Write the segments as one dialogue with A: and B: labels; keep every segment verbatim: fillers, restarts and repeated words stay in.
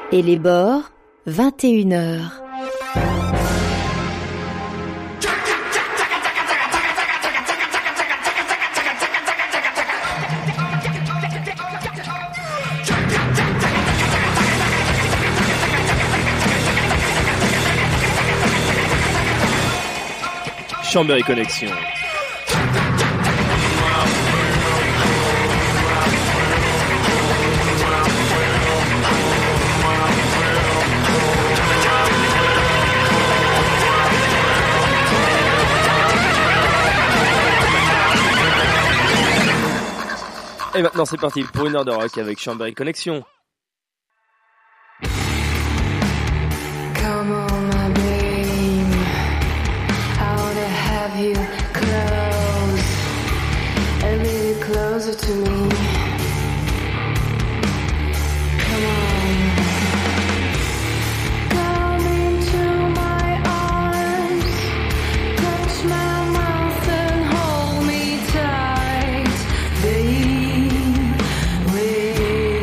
A: Et les bords, vingt et une heures.
B: Chambéry Connexion. Et maintenant c'est parti pour une heure de rock avec Chambéry Connexion.
C: Come on my babe, I wanna have you close, a little closer to me. Come on, come into my arms, touch my mouth and hold me tight, babe, wait.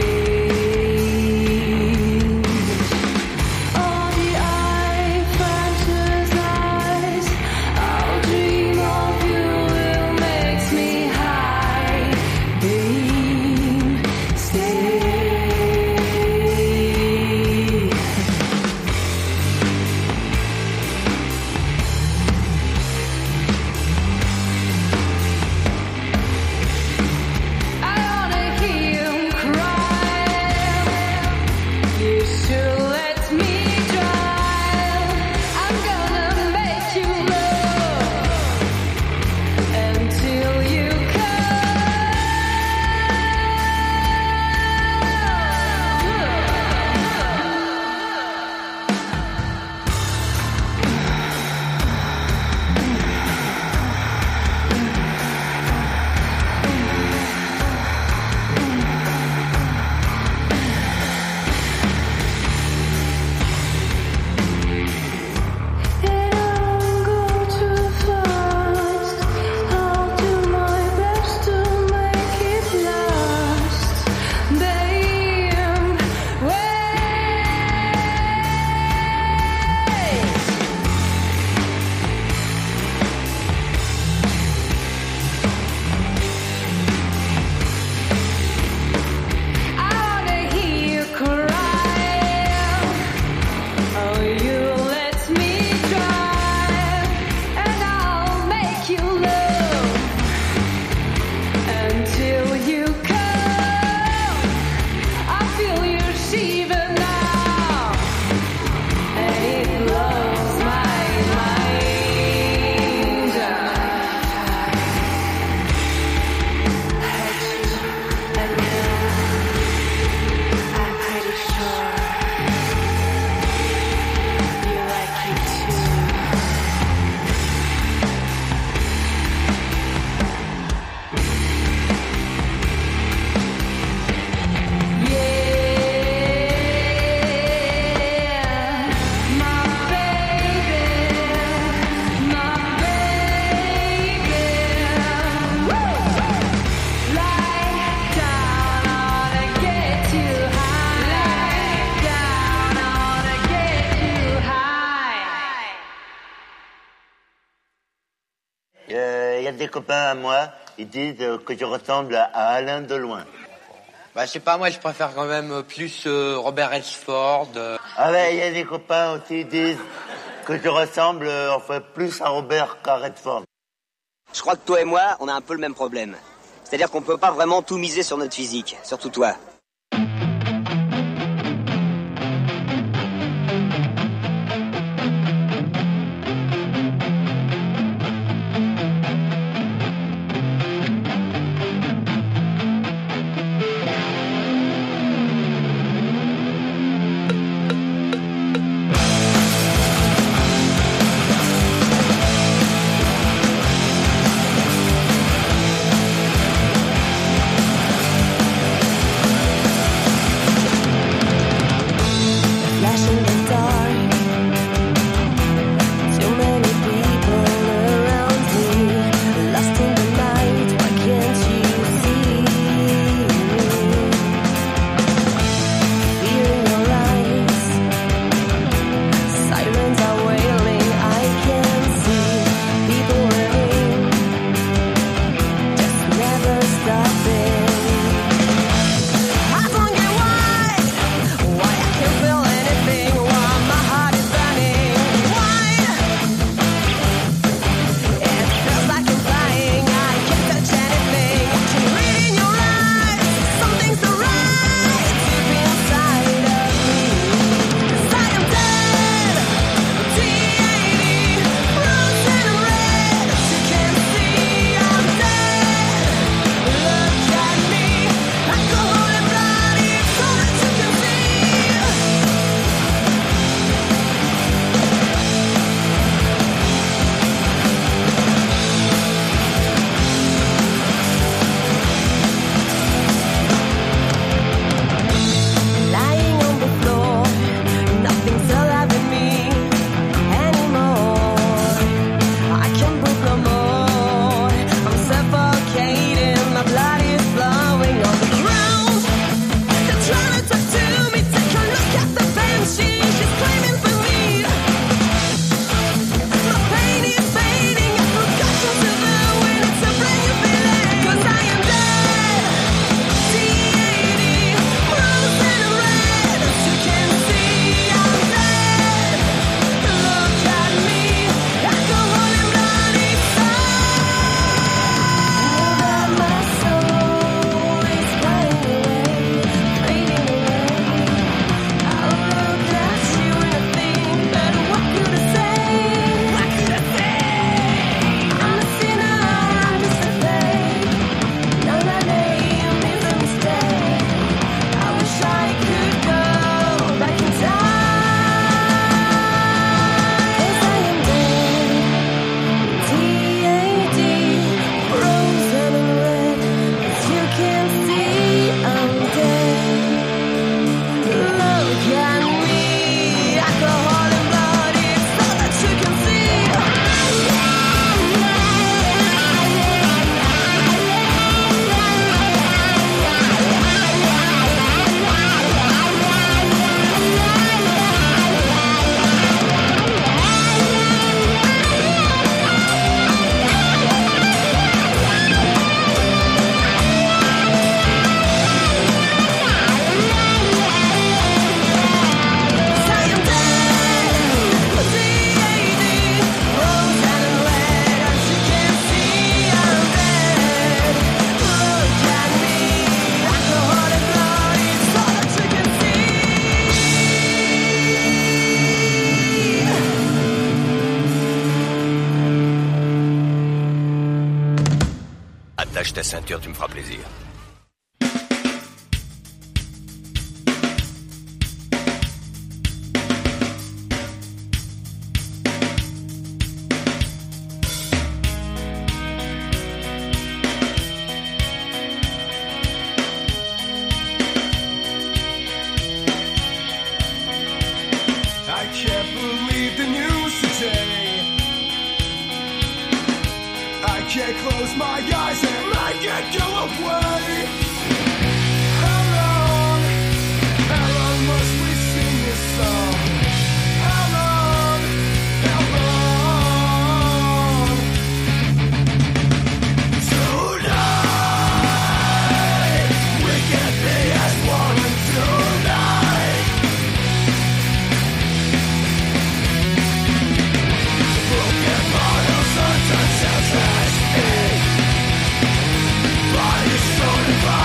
C: All the I fantasize, I'll dream of you, it makes me high, babe, stay. I wanna hear him cry. You should let me drive. I'm gonna make you love until you It don't go too fast. I'll do my best to make it last, babe. Wait. I wanna hear you cry. Oh, you let me drive, and I'll make you love until you come. I feel you shiver now, and it blows my mind. And now I'm pretty sure you like it too. Yeah, my baby, my baby. Lie down, I wanna get you high. Lie down, I wanna get you high.
D: Il euh, y a des copains à moi, ils disent euh, que je ressemble à Alain Deloin.
E: Bah, je sais pas, moi, je préfère quand même plus euh, Robert Redford. euh.
D: Ah ouais, il y a des copains aussi, ils disent que je ressemble euh, enfin plus à Robert qu'à Redford.
F: Je crois que toi et moi, on a un peu le même problème. C'est-à-dire qu'on peut pas vraiment tout miser sur notre physique, surtout toi.
C: I
G: ta ceinture, tu me feras plaisir.
H: I can't believe the news today. I can't close my eyes and I can't go away. How long, how long must we sing this song? How long, how long? Tonight, we can be as one tonight. Broken bottles, untouched soundtracks. Body is so divided.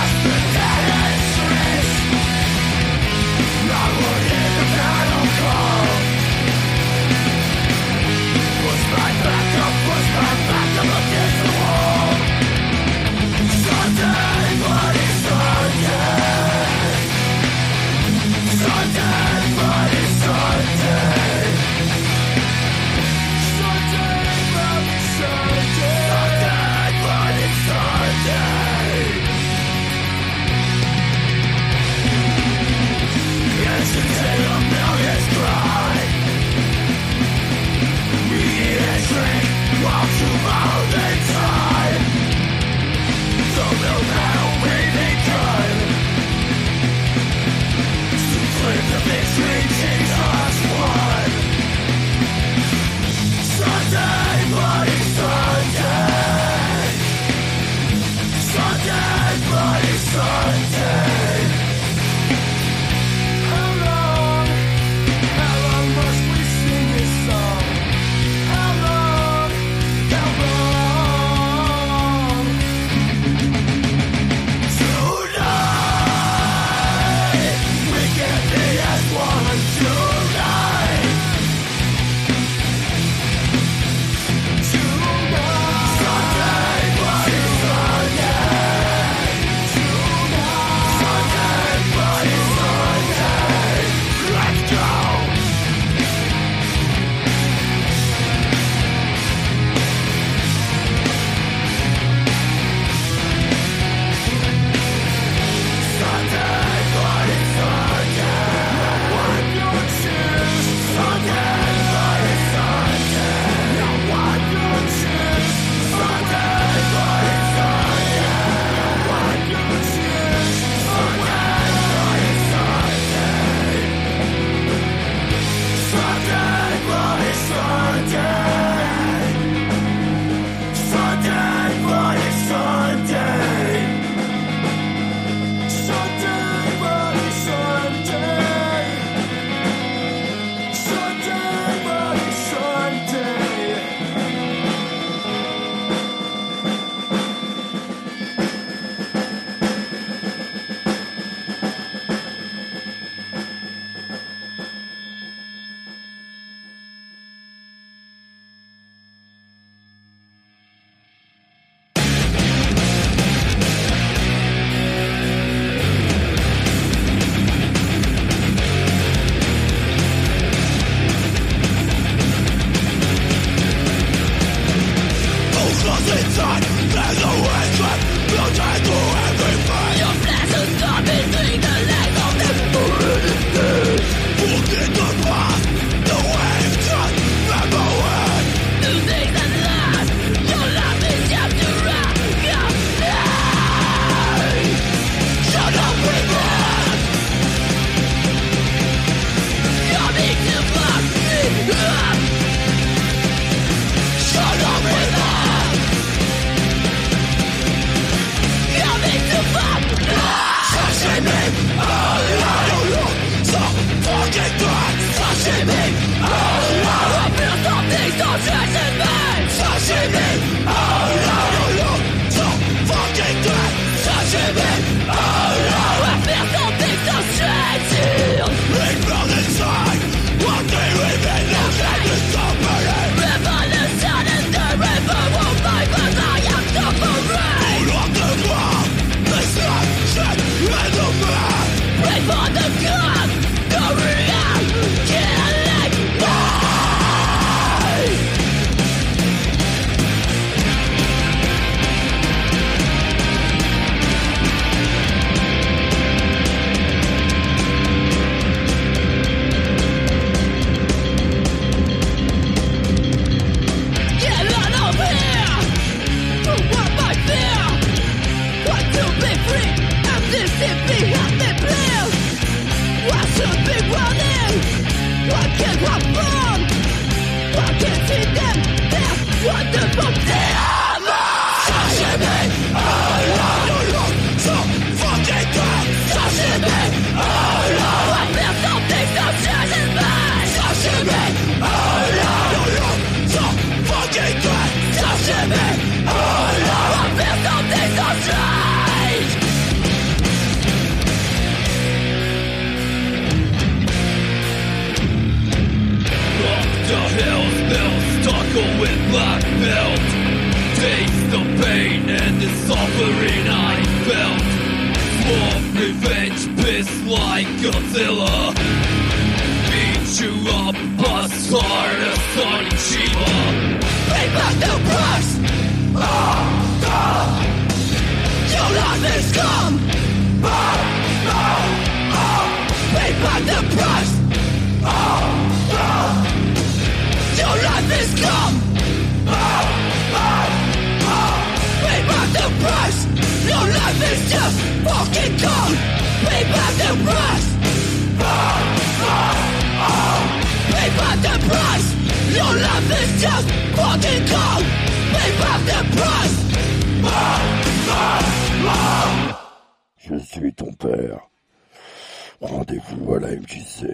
H: like Godzilla. Beat you up, bust hard as Sonny Chiba. Pay back the price. Oh, oh. Your life is scum. Oh, oh, oh. Pay back the price. Oh, oh. Your life is scum. Oh, oh, oh. Pay back the price. Your life is just fucking gone. Pay back the price. Oh, oh, oh. Pay back the price. Your life is just fucking gone. Pay back the price. Oh, oh, oh.
G: Je suis ton père. Rendez-vous à la M J C.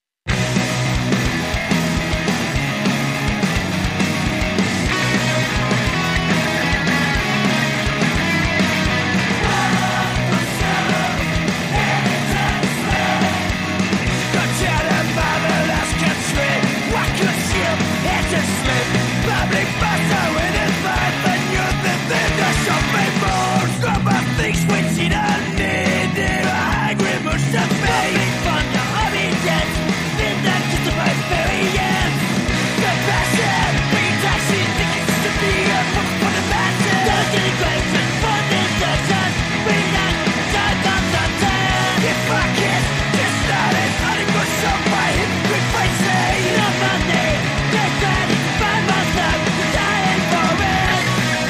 H: Public passer in his life, and you're the thing that shall pay more. Some of things which he don't need. I agree, much to pay. From the obedience, then that just the right very end. Compassion, rejection, tickets to be a book for the masses. Don't get equation for this session. Bring that time on the ten. If I kiss, just started, I didn't go so by hypocrite facing. No money, get ready. Dying for it.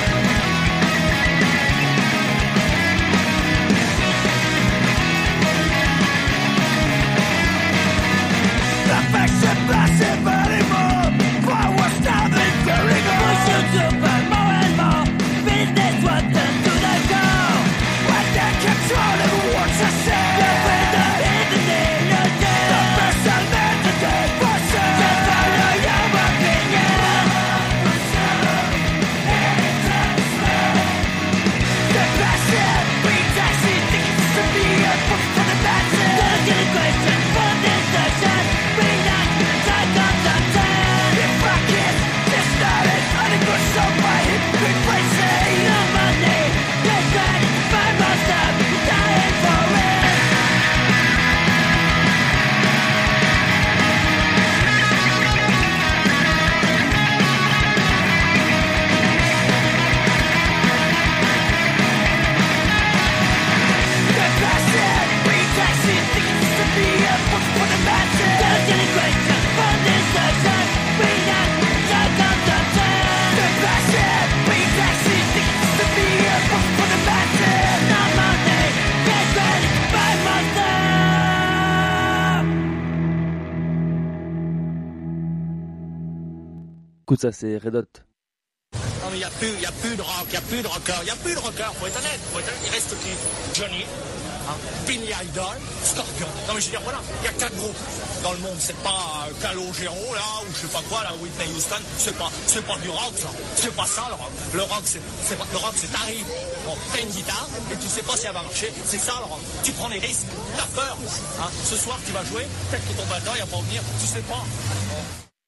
H: The facts are passive anymore. Forward now than very good. Push you to burn more and more. Business what turn to the go. When they control of what I say. You're with the internet, no day. The person meant to take for sure. Just follow your opinion.
B: Écoute ça, c'est Red Hot.
I: Non mais il n'y a plus, il y a plus de rock, il n'y a plus de rocker, il n'y a plus de rocker, faut être honnête, faut être honnête. Il reste qui? Johnny, hein, Billy Idol, Scorpion. Non mais je veux dire, voilà, il y a quatre groupes dans le monde, c'est pas euh, Calogero là, ou je sais pas quoi, là, Whitney Houston, c'est pas, c'est pas du rock ça, c'est pas ça le rock. Le rock c'est, c'est pas, le rock c'est t'arrives, bon, t'as une guitare, et tu sais pas si elle va marcher, c'est ça le rock. Tu prends des risques, t'as peur, hein. Ce soir tu vas jouer, peut-être que ton batteur il va pas venir, tu sais pas. Bon.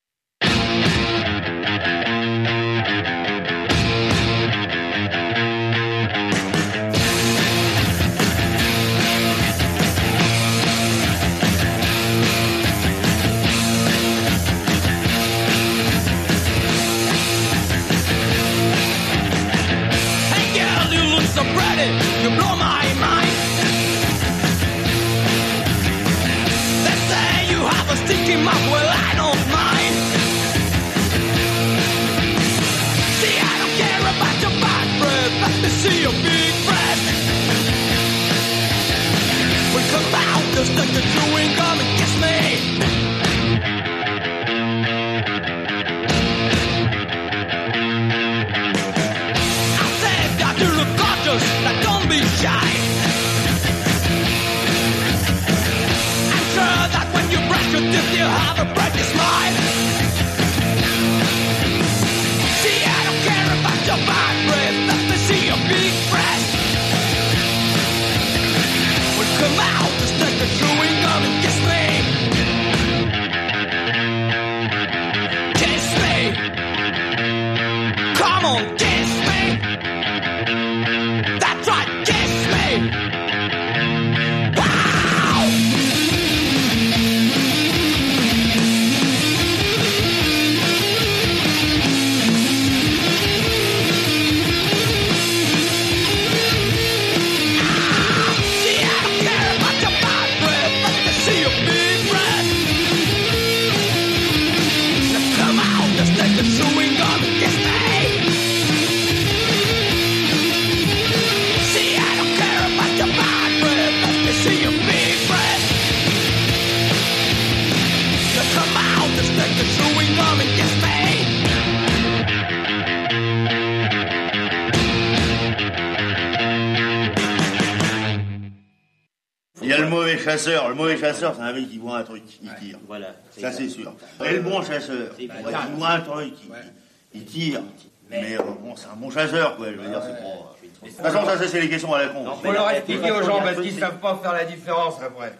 H: So pretty, you blow my mind. They say you have a sticky mouth, well I don't mind. See, I don't care about your bad breath, let me see your big breath. Well, come out, just take the chewing gum and kiss me. Now don't be shy. I'm sure that when you brush your teeth you have a bright smile. See, I don't care about your bad breath, let me see your big breath. Well, come out, just take the chewing gum and kiss me. Kiss me. Come on, kiss me. That's right, kiss me! Wow!
D: chasseur. Le mauvais chasseur, c'est un mec qui voit un truc, il tire. Voilà. Ça, c'est sûr. Et le bon chasseur, il voit un truc, il, il tire. Mais euh, bon, c'est un bon chasseur, quoi. Je veux dire, c'est pas... De toute façon, ça, c'est les questions à la con.
J: Faut leur expliquer aux gens parce qu'ils savent pas faire la différence après.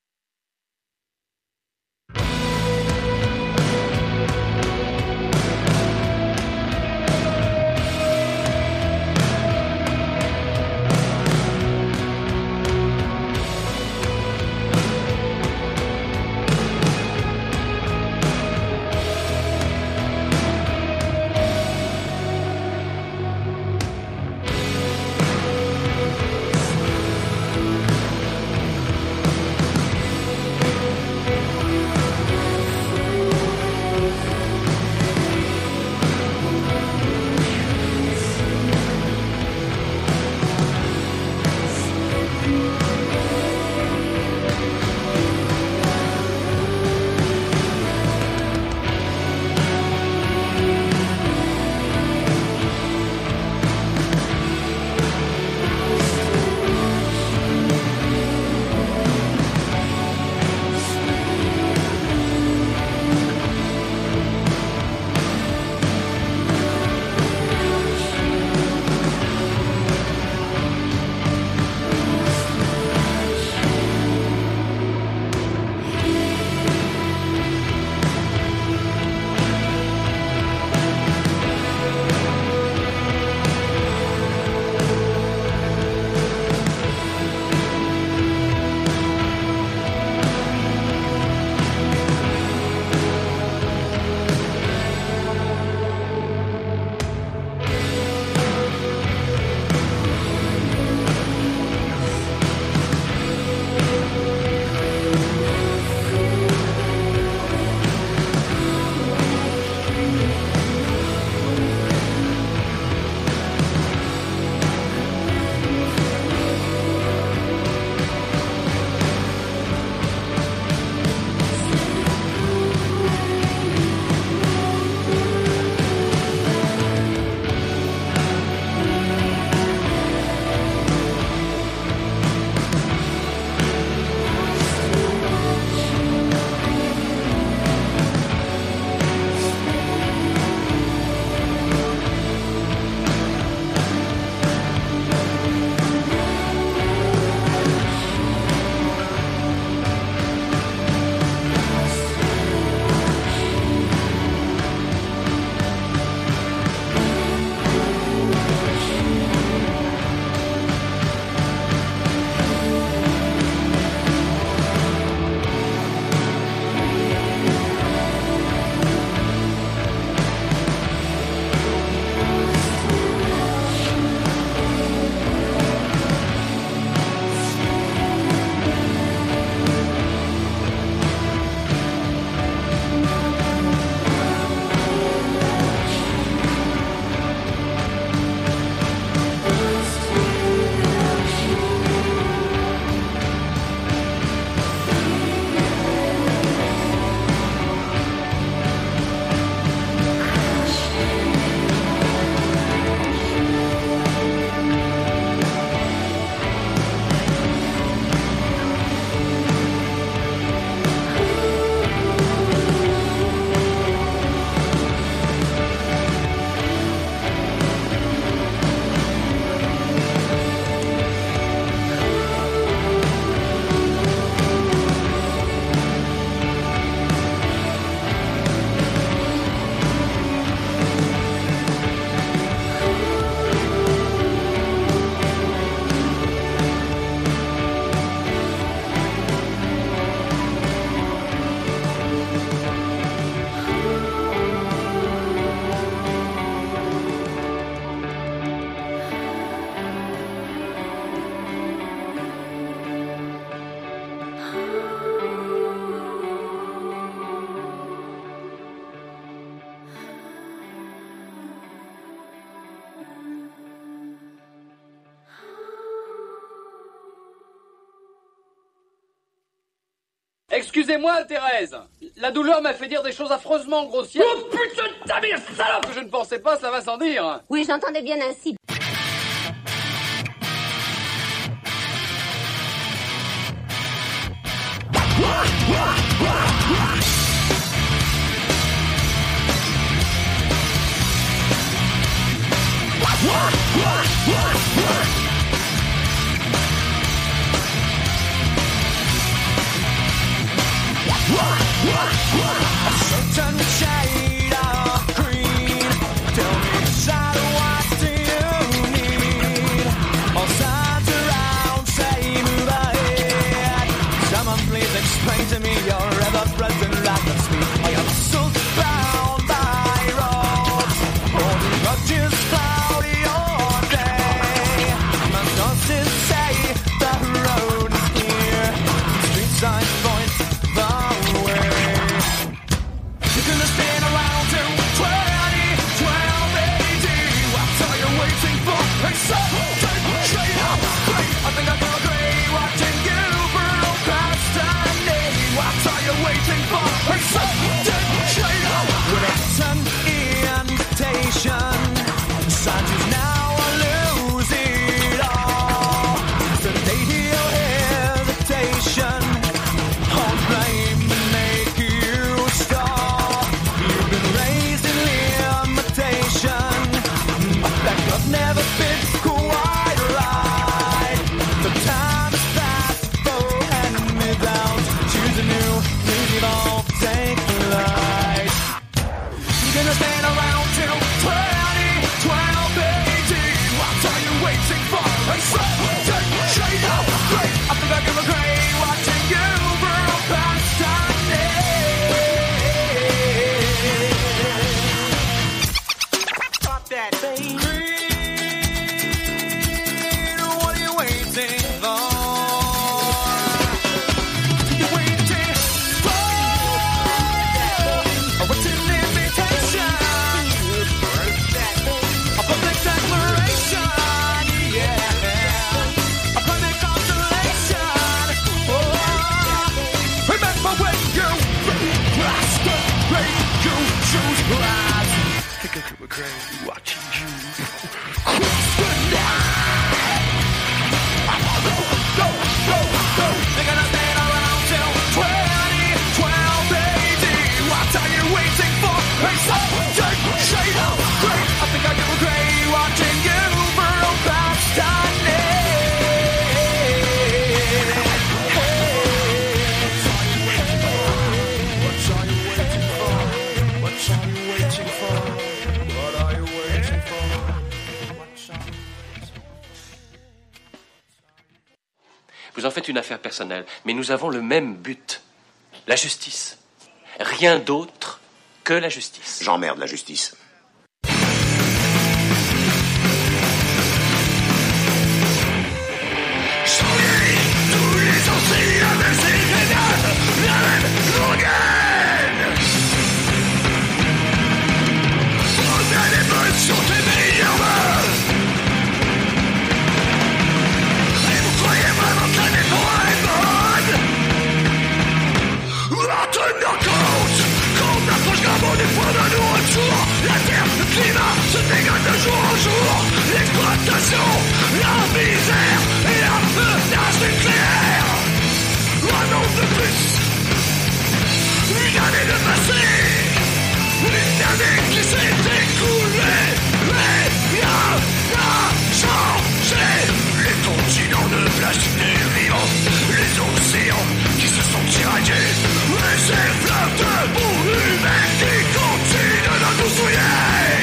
K: Excusez-moi, Thérèse. La douleur m'a fait dire des choses affreusement grossières. Oh putain de ta mère, salope! Que je ne pensais pas, ça va sans dire.
L: Oui, j'entendais bien ainsi.
H: Certain shade of green. Tell me, shadow, what do you need? All signs around say move ahead. Someone please explain to me your ever-present lack of speed. I am so bound by roads. All the grudges cloudy all day. My nurses say the road is clear. Street signs point the way. You can stand around till twenty, twelve, eighteen. What are you waiting for? Hey, son, take straight up. Great, I think I feel great watching you burn past Sunday. What are you waiting for? Hey, son, take straight up. Without an invitation, scientists now lose it all. So they heal hesitation. All blame and make you stop. You've been raised in limitation. That could never been quite right. The time has passed for hand-me-downs. Choose a new, please evolve, take the light. You're gonna stand around till twenty, twelve, eighteen. What are you waiting for? Hey, son, take straight up. Great, I think I give a great watching you burn past Stop that, baby. What are you waiting for? You're waiting for a written invitation, a public declaration, yeah, a planet constellation. Oh, remember when you cross the great, you choose rise. Think I could regret watching you cross the night. Go, go, go, go. They're gonna stand around till twenty, twelve, eighteen. What are you waiting for? Hey, son, take shade up. Great, I think I could regret watching you burn past Sunday. What are you waiting for? What are you waiting for? What are you waiting for?
L: Vous en faites une affaire personnelle, mais nous avons le même but. La justice. Rien d'autre que la justice.
M: J'emmerde la justice.
H: Tous les enseignants de ces grenades, la même rengaine. Prends les bonnes sur tes meilleurs mains. Et vous croyez vraiment que la mémoire est bonne? En tenant compte qu'on approche gravement du point de nos retours. La terre, le climat se dégrade de jour en jour. L'exploitation, la misère et la menace nucléaire. Un an de plus, une année de passé, une année qui s'est écoulée. Rien n'a changé. Les continents de plastique vivants, les océans qui se sont tiraillés, et ces fleuves de boue humaine qui continuent de nous souiller.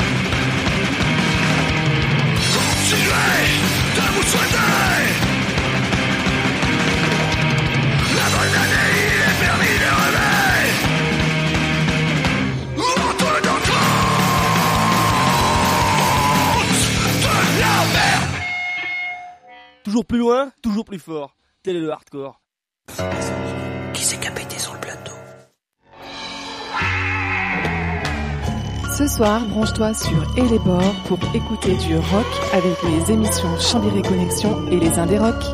H: Continuez de vous souhaiter la bonne année, il est permis de rêver. En tenant compte de la merde.
B: Toujours plus loin, toujours plus fort. Tel est le hardcore.
L: Qui c'est qui a pété sur le plateau?
N: Ce soir, branche-toi sur Et les bords pour écouter du rock avec les émissions Chambéry Connexion et les Indés Rock.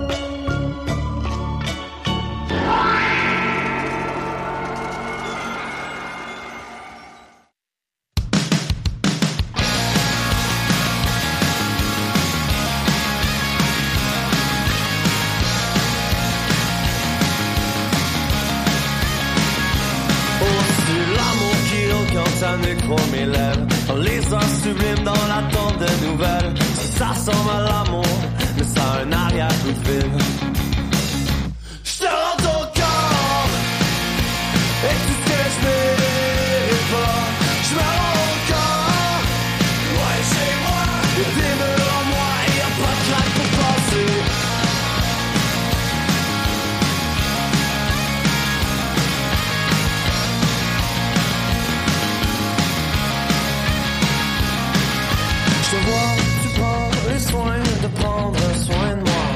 M: entre mes lèvres. Dans les heures sublimes, dans l'attente de nouvelles. Si ça ressemble à l'amour, mais ça a un arrière-coup de fil. J'te rends ton corps, et tout ce que je mérite pas. J'me rends encore, ouais chez moi. Y'a des murs en moi, et y'a pas de claque pour passer. Je vois, tu prends les soins de prendre soin de moi.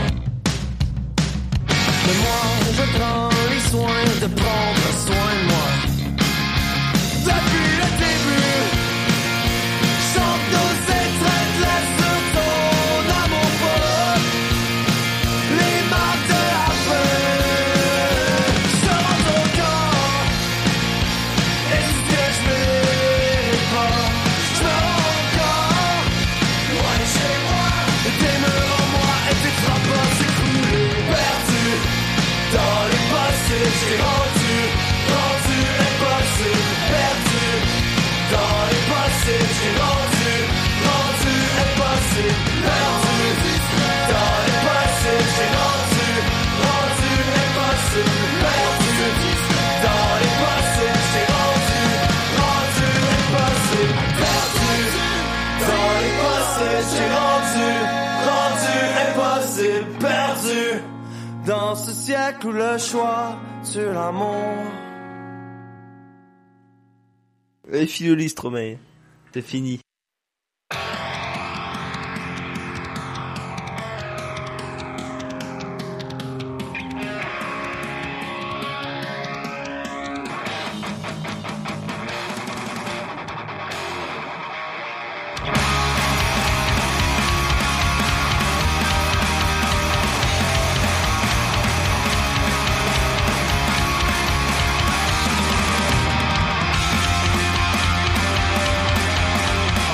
M: Mais moi, je prends les soins de prendre soin de moi. Depuis le début, chante nos étreintes, laisse ton amour beau. Les mains de la fin, je rends ton corps. Et c'est ce que je mérite pas. Je me rends encore, loin de chez moi. Des murs en moi et tes frappes s'écrouler. Perdu dans les passés, j'ai rendu, rendu impossible. Perdu dans les passés, j'ai rendu, rendu impossible. Perdu dans les passés, j'ai rendu, rendu impossible. Perdu dans les passés, j'ai rendu, rendu impossible. Perdu dans les passés, j'ai rendu, rendu impossible. Perdu dans ce siècle où le choix tue l'amour.
O: Et file Stromae, c'est fini.
M: Perdu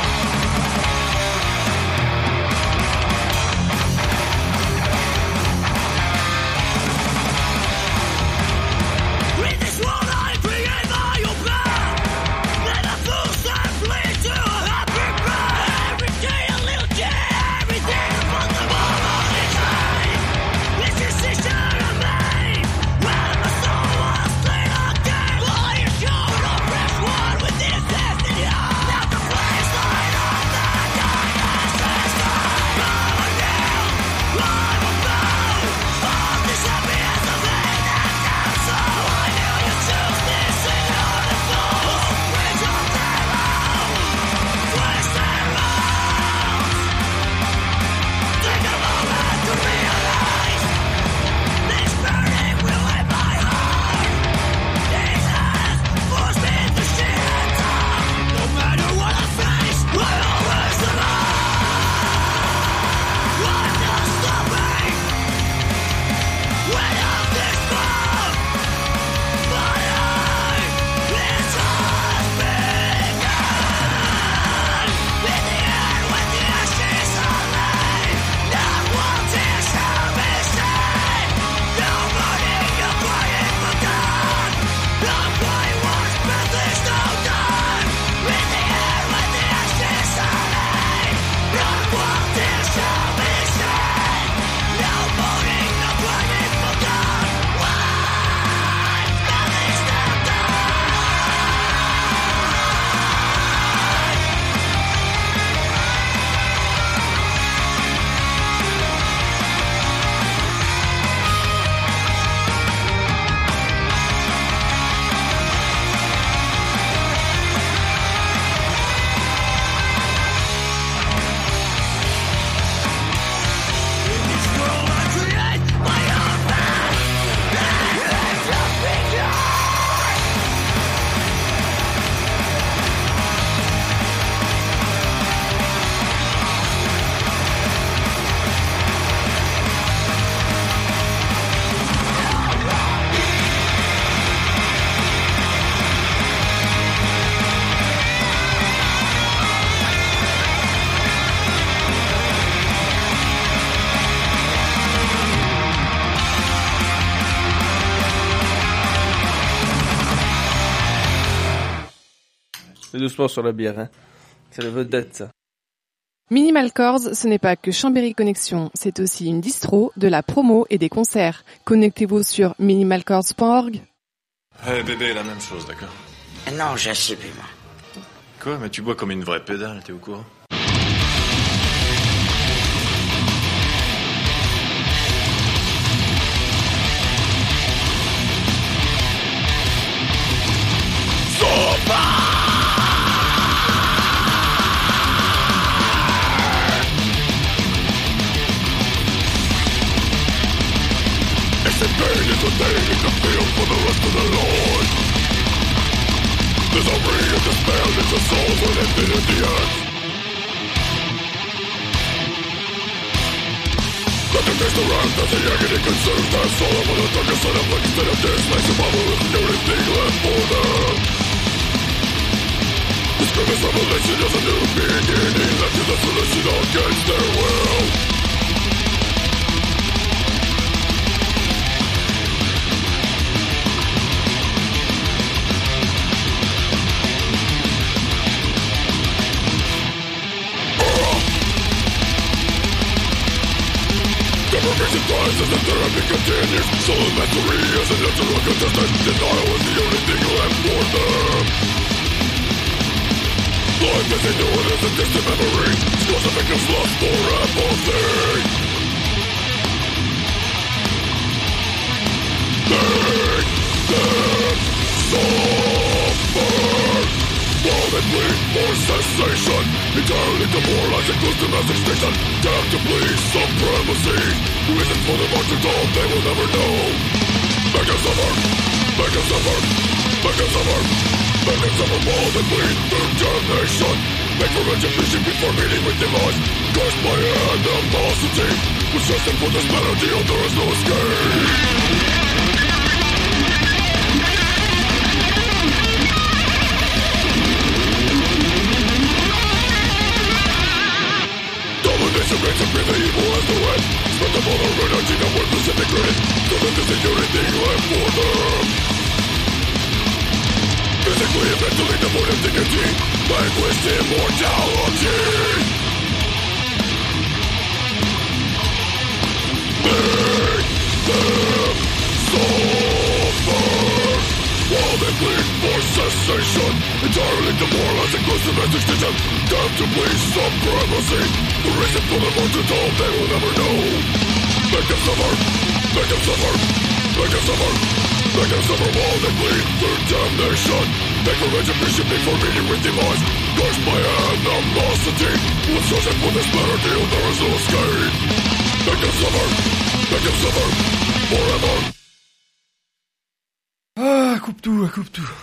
O: C'est doucement sur la bière, hein. C'est le vedette, ça.
N: Minimal Chords, ce n'est pas que Chambéry Connexion, c'est aussi une distro, de la promo et des concerts. Connectez-vous sur minimal chords point org.
P: Eh hey, bébé, la même chose, d'accord?
Q: Non, j'ai assez bu, moi.
P: Quoi? Mais tu bois comme une vraie pédale, t'es au courant?
H: It's a pain, it's a thing, it's a feel for the rest of the Lord. There's a ring of despair, it's a soul for the end at the end. Let them taste the wrath that the agony consumes their soul. For the darkest side of light instead of this light survival is the only thing left for them. This grievous revelation is a new beginning, left to the solution against their will. Deprivation dies as the therapy continues. Soul mastery is an eternal contestant. Denial is the only thing left for them. Life as they know it is a distant memory. Scores of victims lost for apathy. Make them suffer while they bleed for cessation. Entirely demoralizing, close to mass extinction. Damn to please supremacy. Reason for the marching dog they will never know. Make them suffer, make them suffer, make them suffer, make them suffer while they bleed through damnation. Make revenge and fishing before meeting with demise. Cursed by animosity. With justice for this melody, there is no escape. Domination reigns and breathe the evil as the wind. Spread the mother energy that we're disintegrated. So that there's the only thing left for them. Physically and mentally devoid of dignity. Vanquished immortality. Make them suffer while they bleed for cessation. Entirely demoralizing, close to mass extinction. Damn to please supremacy. The reason for the martyrs home they will never know. Make them suffer, make them suffer, make them suffer, make them suffer while they bleed through damnation. Make revenge and vision before meeting with demise. Cursed by animosity. With searching for this better deal, there is no escape. Make them suffer, make them suffer, forever.
O: Ah, coupe tout, coupe tout.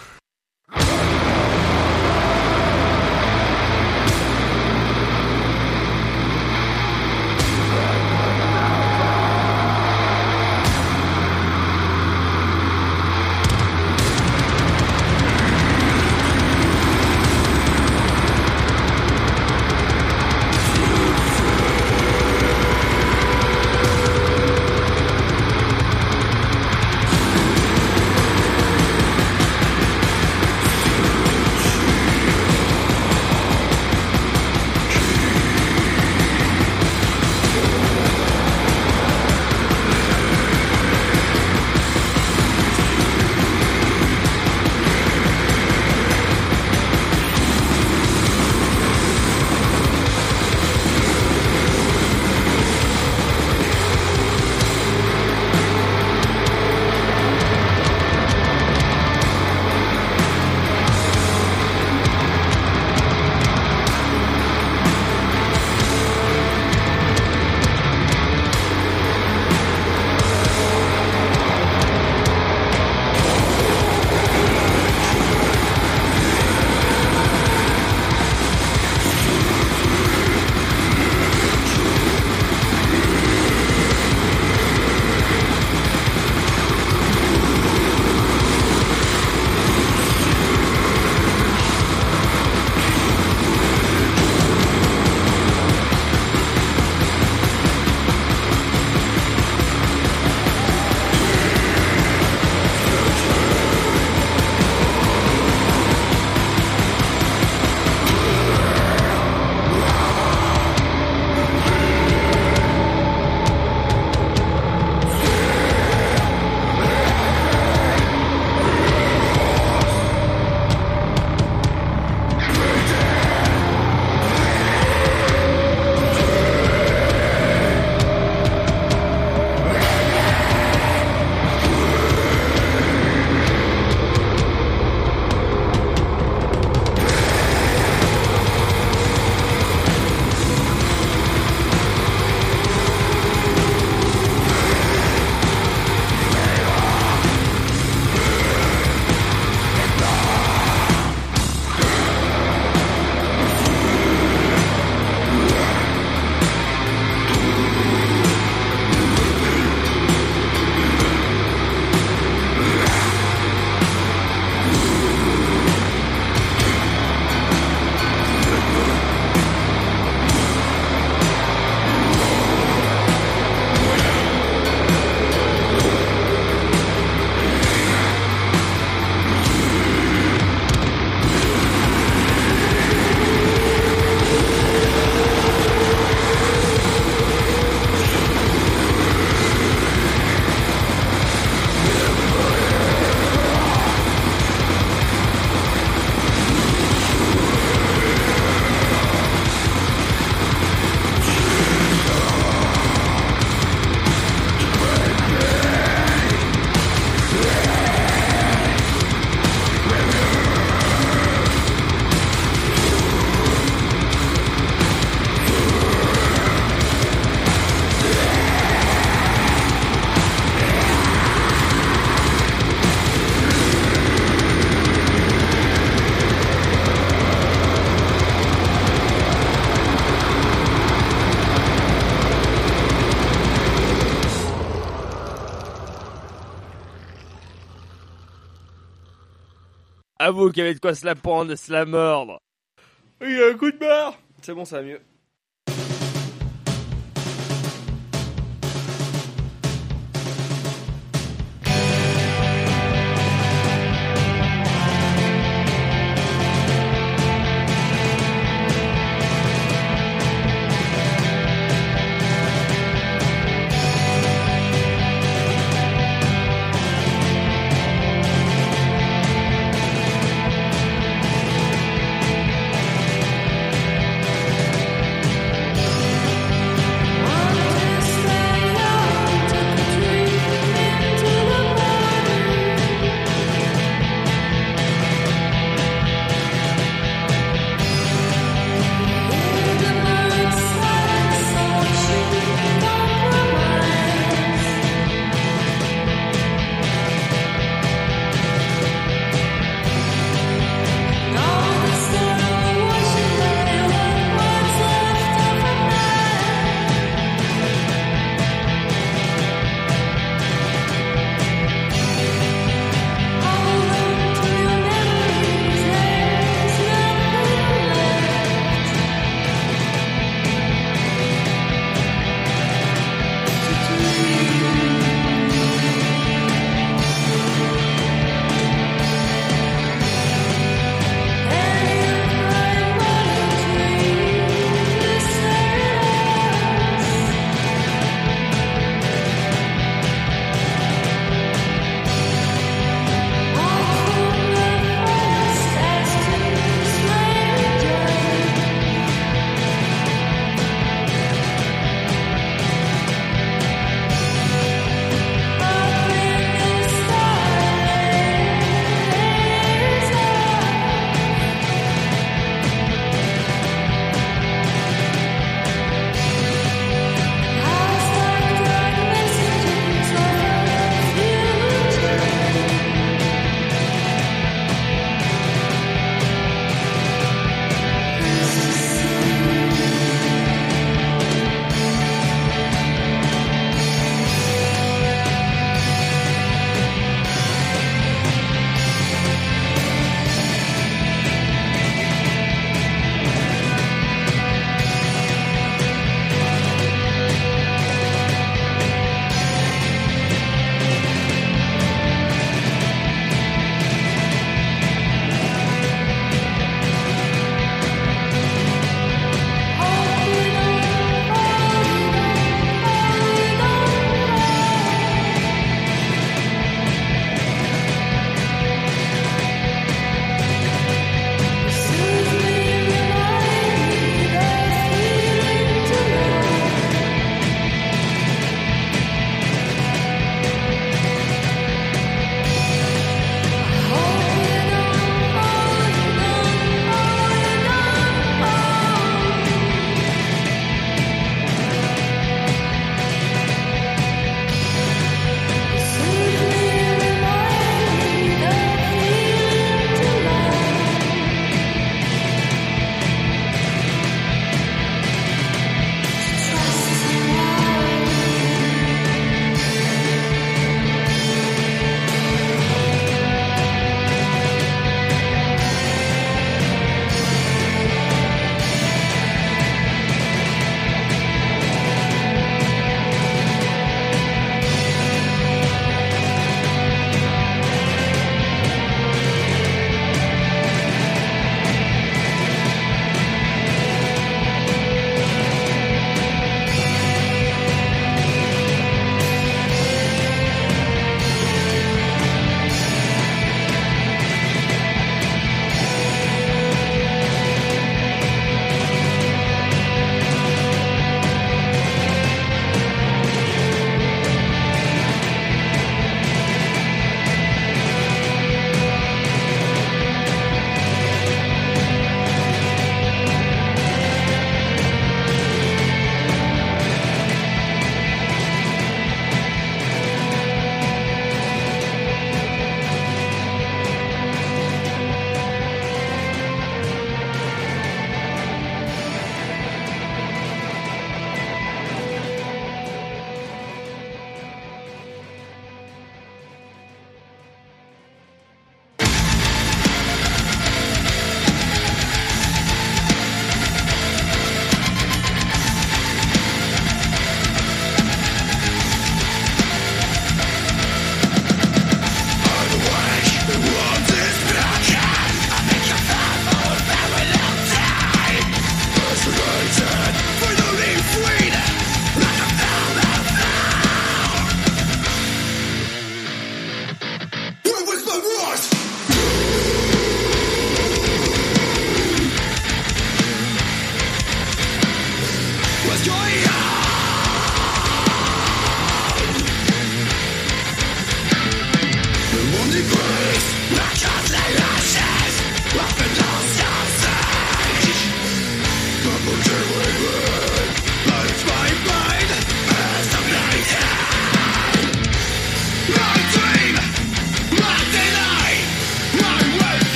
B: Avoue qu'il y avait de quoi se la prendre et se la mordre. Il y a un coup de barre. C'est bon, ça va mieux.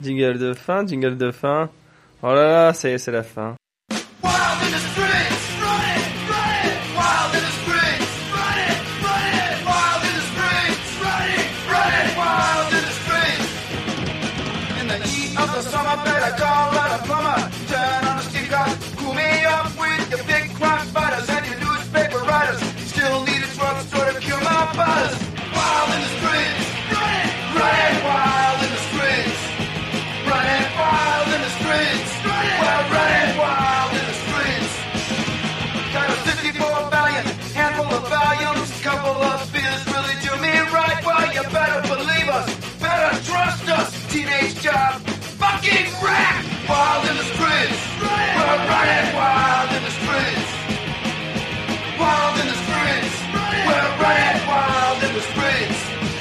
O: Jingle de fin, jingle de fin. Oh là là, ça y est, c'est la fin.
H: Wild in the streets, running, running. Wild in the streets, running, running. Wild in the streets, running, running. Wild in the streets. In the heat of the summer, better call out a plumber. Turn on the steam car, cool me up with your big crime fighters and your newspaper writers. Still need a drugstore to cure my buzz. Wild in the streets, running, running. Wild in the streets, running wild in the streets. We're running wild in the streets. Got a fifty-four valiant, handful of volumes, couple of beers really do me right. Well, you better believe us, better trust us. Teenage job, fucking rap. Wild in the streets. We're running wild in the streets. Wild in the streets. We're running wild in the streets.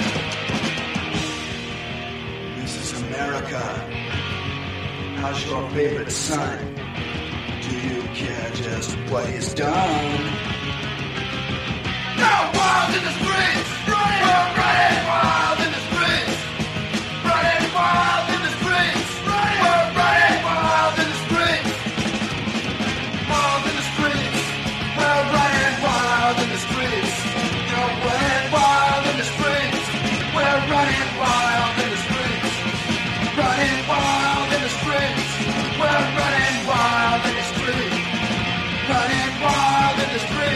R: This is America. How's your favorite son? Do you care just what he's done?
H: No, wild in the streets. We're running wild in the streets. Running wild in the streets. We're running wild in the streets. Wild in the streets. We're running wild in the streets. You're running wild in the streets. We're running wild in the streets. Running wild in the streets. We're running wild in the streets. Running wild in the streets.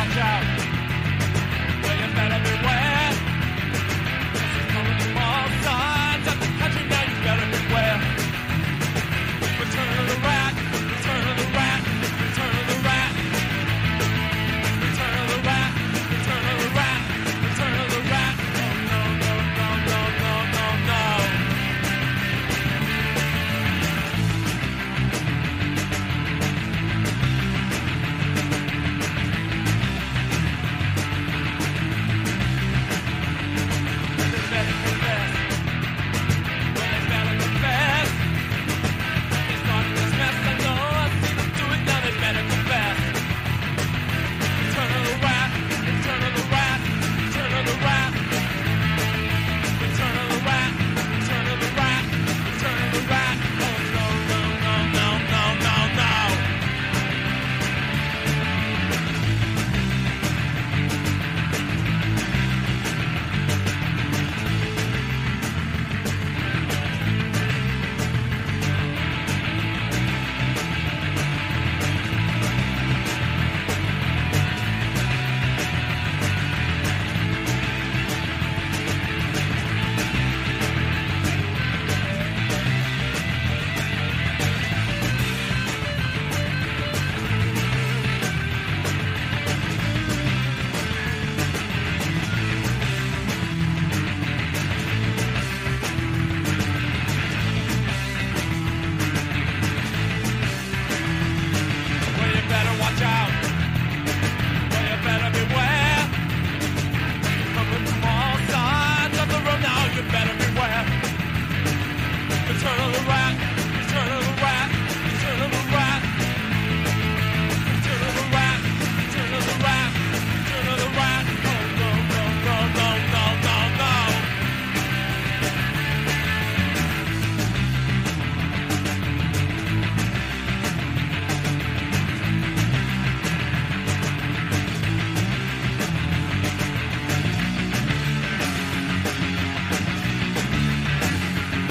H: watch out. Well, you better be